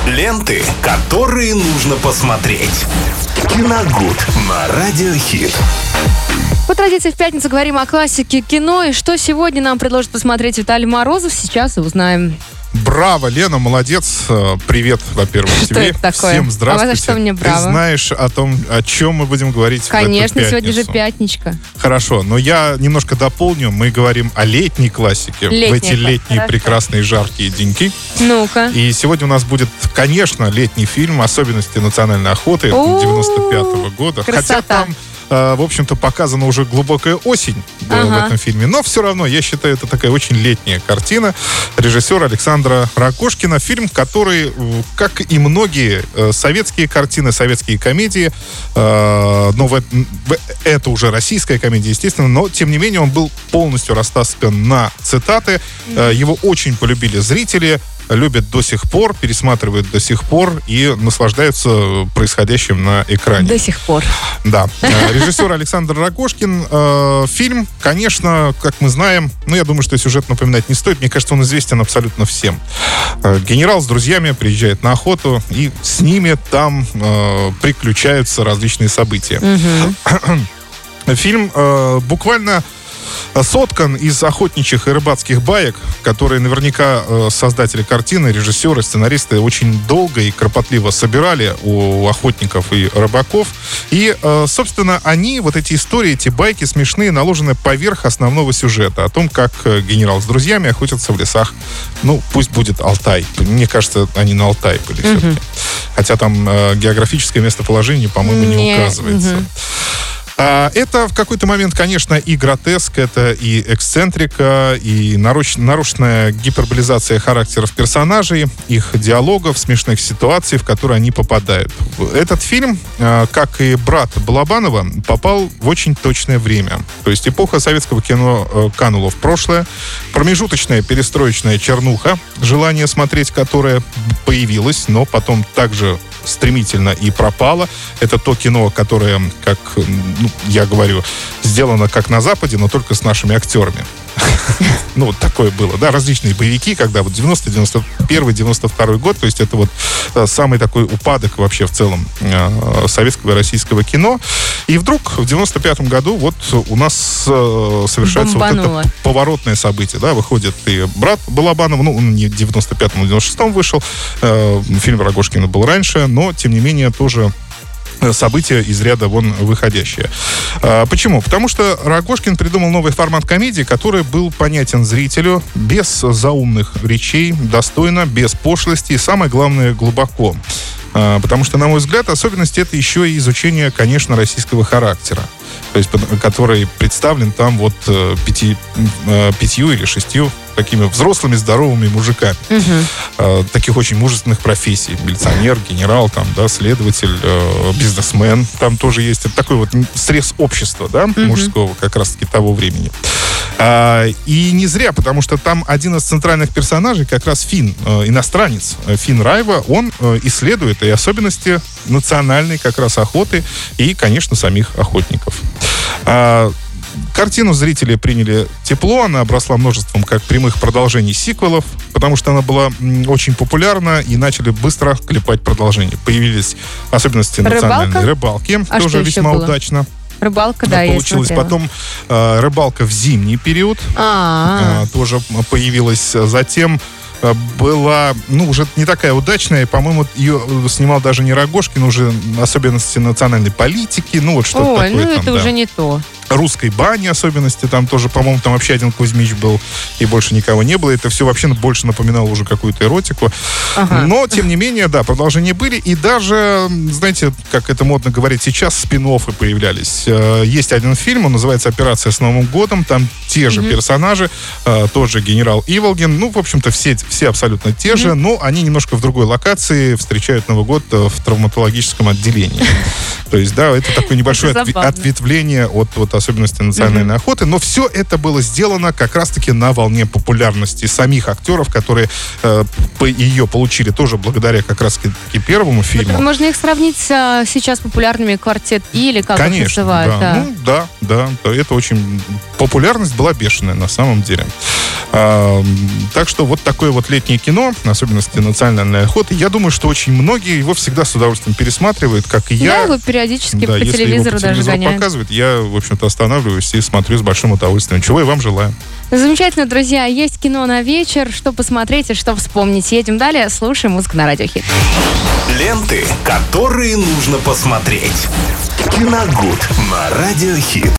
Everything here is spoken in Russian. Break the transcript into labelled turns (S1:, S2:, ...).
S1: Ленты, которые нужно посмотреть. Киногуд на Радиохит.
S2: По традиции в пятницу говорим о классике кино. И что сегодня нам предложит посмотреть Виталий Морозов, сейчас и узнаем.
S3: Браво, Лена, молодец. Привет, во-первых,
S2: что
S3: тебе.
S2: Это такое?
S3: Всем здравствуйте.
S2: А за что мне браво?
S3: Ты знаешь о чем мы будем говорить в эту
S2: Конечно,
S3: пятницу?
S2: сегодня же пятничка.
S3: Хорошо, но я немножко дополню. Мы говорим о летней классике. В эти летние прекрасные жаркие деньки.
S2: Ну-ка.
S3: И сегодня у нас будет, конечно, летний фильм «Особенности национальной охоты» 95-го года.
S2: Красота.
S3: Хотя там, в общем-то, показана уже глубокая осень в этом фильме. Но все равно, я считаю, это такая очень летняя картина режиссера Александра Ракошкина. Фильм, который, как и многие советские картины, советские комедии, но это уже российская комедия, естественно, но, тем не менее, он был полностью растаскан на цитаты. Его очень полюбили зрители, любят до сих пор, пересматривают до сих пор и наслаждаются происходящим на экране.
S2: До сих пор.
S3: Да. Режиссер Александр Ракошкин. Фильм, конечно, как мы знаем, я думаю, что сюжет напоминать не стоит. Мне кажется, он известен абсолютно всем. Генерал с друзьями приезжает на охоту, и с ними там приключаются различные события. Фильм буквально соткан из охотничьих и рыбацких баек, которые наверняка создатели картины, режиссеры, сценаристы очень долго и кропотливо собирали у охотников и рыбаков. И, собственно, вот эти истории, эти байки смешные, наложены поверх основного сюжета о том, как генерал с друзьями охотятся в лесах. Пусть будет Алтай. Мне кажется, они на Алтае были все-таки. Хотя там географическое местоположение, по-моему, не указывается. Это в какой-то момент, конечно, и гротеск, это и эксцентрика, и нарочная гиперболизация характеров персонажей, их диалогов, смешных ситуаций, в которые они попадают. Этот фильм, как и «Брат» Балабанова, попал в очень точное время. То есть эпоха советского кино канула в прошлое. Промежуточная перестроечная чернуха, желание смотреть которое появилось, но потом также стремительно и пропало. Это то кино, которое, как я говорю, сделано как на Западе, но только с нашими актерами. Вот такое было, да, различные боевики, когда 90-й, 91-й, 92-й год, то есть это самый такой упадок вообще в целом советского и российского кино. И вдруг в 95-м году у нас совершается это поворотное событие, да, выходит и «Брат» Балабанова, он не в 95-м, а в 96-м вышел, фильм Ракошкина был раньше, но, тем не менее, тоже события из ряда вон выходящие. Почему? Потому что Ракошкин придумал новый формат комедии, который был понятен зрителю, без заумных речей, достойно, без пошлости и, самое главное, глубоко. Потому что, на мой взгляд, особенность это еще и изучение, конечно, российского характера, то есть, который представлен там пятью или шестью такими взрослыми, здоровыми мужиками. Таких очень мужественных профессий. Милиционер, генерал, следователь, бизнесмен. Там тоже есть такой срез общества, мужского, как раз-таки того времени. И не зря, потому что там один из центральных персонажей, как раз финн, иностранец, Финн Райва, он исследует и особенности национальной как раз охоты и, конечно, самих охотников. Картину зрители приняли тепло, она обросла множеством как прямых продолжений сиквелов, потому что она была очень популярна, и начали быстро клепать продолжения. Появились особенности национальной рыбалки, тоже весьма удачно.
S2: Рыбалка, да,
S3: получилось. Потом рыбалка в зимний период тоже появилась. Затем была, уже не такая удачная, и, по-моему, ее снимал даже не Ракошкин, уже особенности национальной политики, что-то такое.
S2: Это уже не то.
S3: Русской бани особенности, там тоже, по-моему, там вообще один Кузьмич был, и больше никого не было. Это все вообще больше напоминало уже какую-то эротику. Но, тем не менее, да, продолжения были, и даже, знаете, как это модно говорить сейчас, спин-оффы появлялись. Есть один фильм, он называется «Операция с Новым годом», там те же персонажи, тот же генерал Иволгин, в общем-то, все абсолютно те же, но они немножко в другой локации встречают Новый год в травматологическом отделении. То есть, да, это такое небольшое ответвление от особенности национальной охоты, но все это было сделано как раз-таки на волне популярности самих актеров, которые ее получили тоже благодаря как раз-таки первому фильму.
S2: Можно их сравнить с сейчас популярными «Квартет И» или как их называют.
S3: Да. Ну, да. Это очень... Популярность была бешеная на самом деле. Так что вот такое вот летнее кино, особенности национальной охоты. Я думаю, что очень многие его всегда с удовольствием пересматривают, как и я.
S2: Да, его периодически по
S3: если
S2: телевизору
S3: его по
S2: даже гоняют.
S3: показывают, я, в общем-то, останавливаюсь и смотрю с большим удовольствием. Чего и вам желаю.
S2: Замечательно, друзья. Есть кино на вечер. Что посмотреть и что вспомнить. Едем далее. Слушаем музыку на Радио Хит.
S1: Ленты, которые нужно посмотреть. Киногуд на Радио Хит.